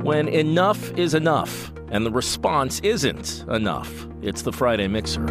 when enough is enough and the response isn't enough. It's the Friday Mixer.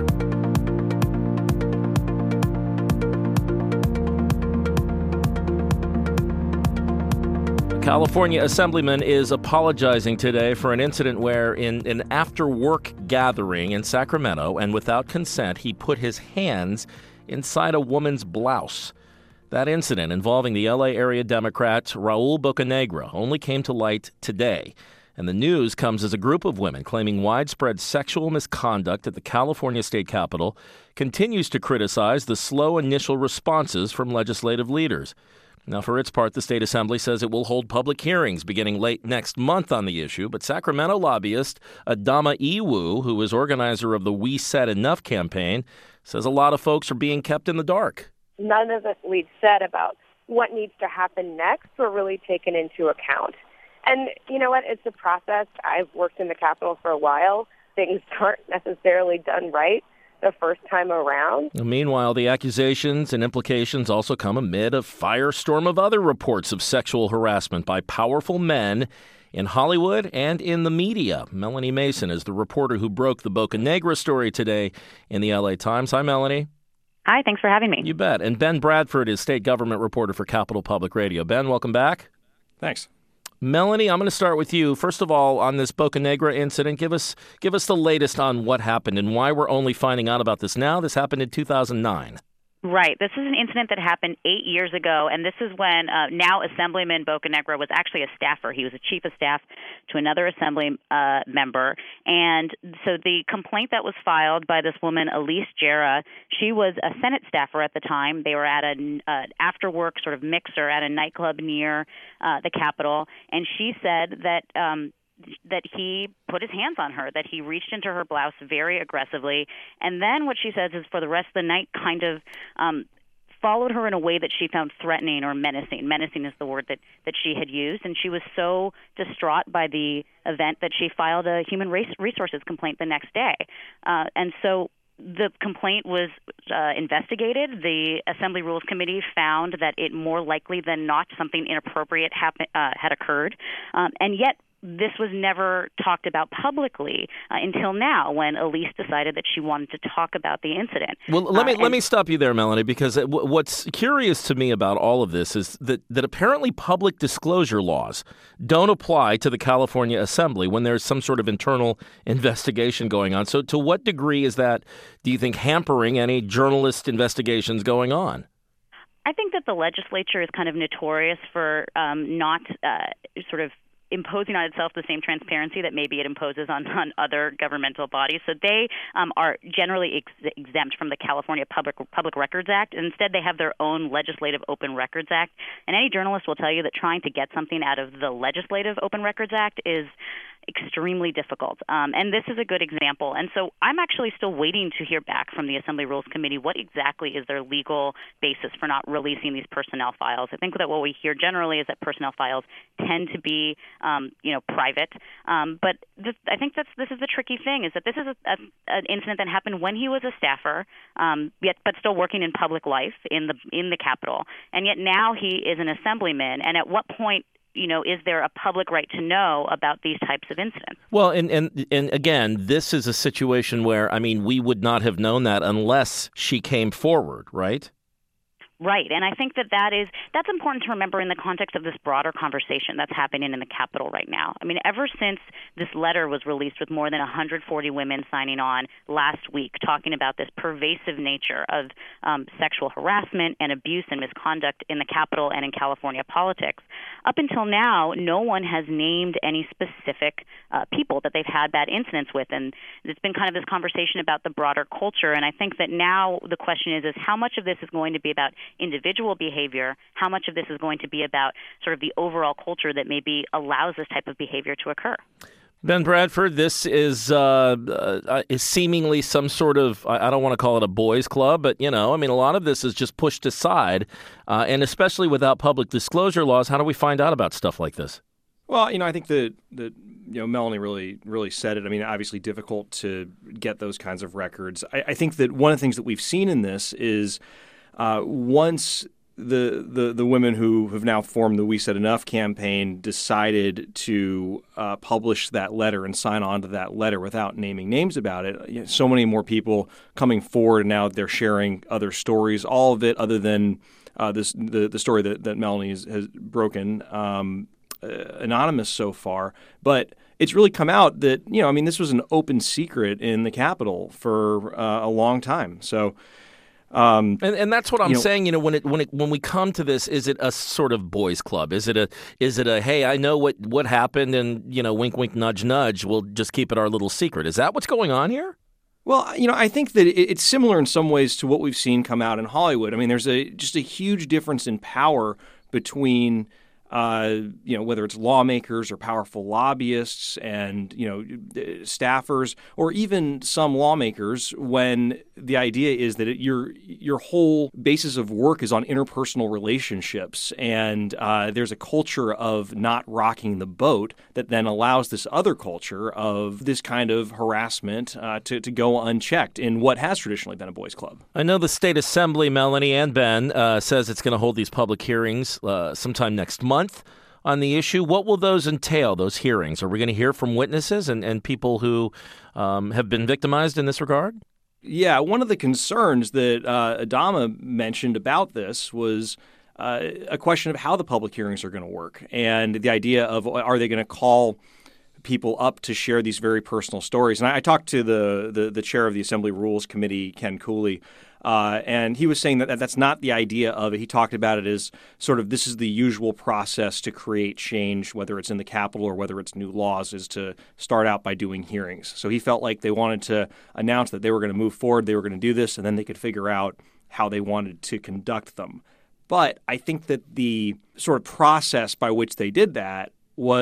California Assemblyman is apologizing today for an incident where in an after-work gathering in Sacramento and without consent, he put his hands inside a woman's blouse. That incident involving the L.A. area Democrat Raul Bocanegra only came to light today. And the news comes as a group of women claiming widespread sexual misconduct at the California State Capitol continues to criticize the slow initial responses from legislative leaders. Now, for its part, the State Assembly says it will hold public hearings beginning late next month on the issue, but Sacramento lobbyist Adama Iwu, who is organizer of the We Said Enough campaign, says a lot of folks are being kept in the dark. None of it we've said about what needs to happen next were really taken into account. And you know what? It's a process. I've worked in the Capitol for a while. Things aren't necessarily done right the first time around. Meanwhile, the accusations and implications also come amid a firestorm of other reports of sexual harassment by powerful men in Hollywood and in the media. Melanie Mason is the reporter who broke the Bocanegra story today in the LA Times. Hi, Melanie. Hi, thanks for having me. You bet. And Ben Bradford is state government reporter for Capitol Public Radio. Ben, welcome back. Thanks. Melanie, I'm going to start with you. First of all, on this Bocanegra incident, give us the latest on what happened and why we're only finding out about this now. This happened in 2009. Right. This is an incident that happened 8 years ago, and this is when now Assemblyman Bocanegra was actually a staffer. He was a chief of staff to another Assembly member. And so the complaint that was filed by this woman, Elise Jara, she was a Senate staffer at the time. They were at an after-work sort of mixer at a nightclub near the Capitol, and she said that he put his hands on her, that he reached into her blouse very aggressively. And then what she says is for the rest of the night kind of followed her in a way that she found threatening or menacing. Menacing is the word that she had used. And she was so distraught by the event that she filed a human resources complaint the next day. And so the complaint was investigated. The Assembly Rules Committee found that it more likely than not something inappropriate had occurred. And yet this was never talked about publicly until now, when Elise decided that she wanted to talk about the incident. Well, let me stop you there, Melanie, because what's curious to me about all of this is that apparently public disclosure laws don't apply to the California Assembly when there's some sort of internal investigation going on. So to what degree is that, do you think, hampering any journalist investigations going on? I think that the legislature is kind of notorious for not sort of imposing on itself the same transparency that maybe it imposes on other governmental bodies. So they are generally exempt from the California Public Records Act. Instead, they have their own Legislative Open Records Act. And any journalist will tell you that trying to get something out of the Legislative Open Records Act is extremely difficult. And this is a good example. And so I'm actually still waiting to hear back from the Assembly Rules Committee what exactly is their legal basis for not releasing these personnel files. I think that what we hear generally is that personnel files tend to be, private. But I think this is the tricky thing, is that this is an incident that happened when he was a staffer, but still working in public life in the Capitol. And yet now he is an assemblyman. And at what point is there a public right to know about these types of incidents? Well, and again, this is a situation where, we would not have known that unless she came forward, right? Right, and I think that's important to remember in the context of this broader conversation that's happening in the Capitol right now. Ever since this letter was released with more than 140 women signing on last week, talking about this pervasive nature of sexual harassment and abuse and misconduct in the Capitol and in California politics, up until now, no one has named any specific people that they've had bad incidents with, and it's been kind of this conversation about the broader culture. And I think that now the question is how much of this is going to be about individual behavior, how much of this is going to be about sort of the overall culture that maybe allows this type of behavior to occur. Ben Bradford, this is seemingly some sort of, I don't want to call it a boys' club, but, a lot of this is just pushed aside, and especially without public disclosure laws, how do we find out about stuff like this? Well, I think that Melanie really said it. Obviously difficult to get those kinds of records. I think that one of the things that we've seen in this is once the women who have now formed the We Said Enough campaign decided to publish that letter and sign on to that letter without naming names about it. So many more people coming forward, and now they're sharing other stories. All of it, other than the story that Melanie has broken, anonymous so far, but it's really come out that this was an open secret in the Capitol for a long time. So. And that's what I'm saying. When we come to this, is it a sort of boys' club? Is it a hey, I know what happened, and wink, wink, nudge, nudge. We'll just keep it our little secret. Is that what's going on here? Well, I think that it's similar in some ways to what we've seen come out in Hollywood. I mean, there's just a huge difference in power between whether it's lawmakers or powerful lobbyists and, staffers, or even some lawmakers, when the idea is that your whole basis of work is on interpersonal relationships, and there's a culture of not rocking the boat that then allows this other culture of this kind of harassment to go unchecked in what has traditionally been a boys' club. I know the State Assembly, Melanie and Ben, says it's going to hold these public hearings sometime next month on the issue. What will those entail, those hearings? Are we going to hear from witnesses and people who have been victimized in this regard? Yeah, one of the concerns that Adama mentioned about this was a question of how the public hearings are going to work, and the idea of, are they going to call people up to share these very personal stories? And I talked to the chair of the Assembly Rules Committee, Ken Cooley, and he was saying that that's not the idea of it. He talked about it as sort of, this is the usual process to create change, whether it's in the Capitol or whether it's new laws, is to start out by doing hearings. So he felt like they wanted to announce that they were going to move forward, they were going to do this, and then they could figure out how they wanted to conduct them. But I think that the sort of process by which they did that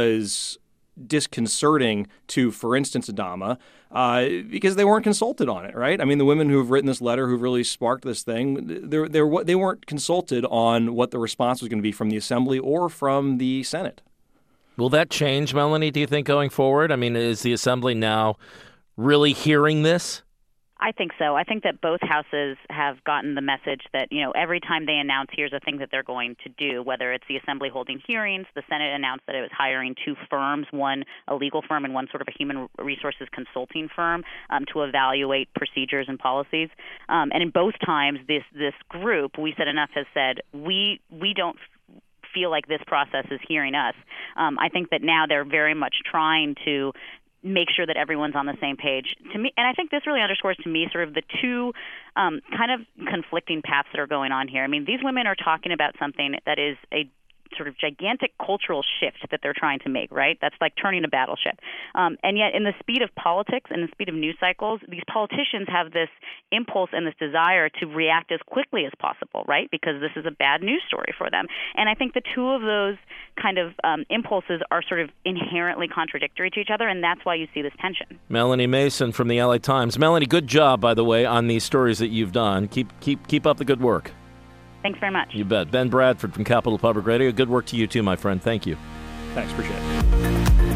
was disconcerting to, for instance, Adama, because they weren't consulted on it, right? I mean, the women who have written this letter, who've really sparked this thing, they weren't consulted on what the response was going to be from the Assembly or from the Senate. Will that change, Melanie, do you think, going forward? I mean, is the Assembly now really hearing this? I think so. I think that both houses have gotten the message that, every time they announce here's a thing that they're going to do, whether it's the Assembly holding hearings, the Senate announced that it was hiring two firms, one a legal firm and one sort of a human resources consulting firm, to evaluate procedures and policies. And in both times, this group, We Said Enough, has said, we don't feel like this process is hearing us. I think that now they're very much trying to make sure that everyone's on the same page. To me, and I think this really underscores to me sort of the two kind of conflicting paths that are going on here. I mean, these women are talking about something that is a sort of gigantic cultural shift that they're trying to make, right? That's like turning a battleship. And yet in the speed of politics and the speed of news cycles, these politicians have this impulse and this desire to react as quickly as possible, right? Because this is a bad news story for them. And I think the two of those kind of impulses are sort of inherently contradictory to each other, and that's why you see this tension. Melanie Mason from the LA Times. Melanie, good job, by the way, on these stories that you've done. Keep up the good work. Thanks very much. You bet. Ben Bradford from Capitol Public Radio. Good work to you too, my friend. Thank you. Thanks. Appreciate it.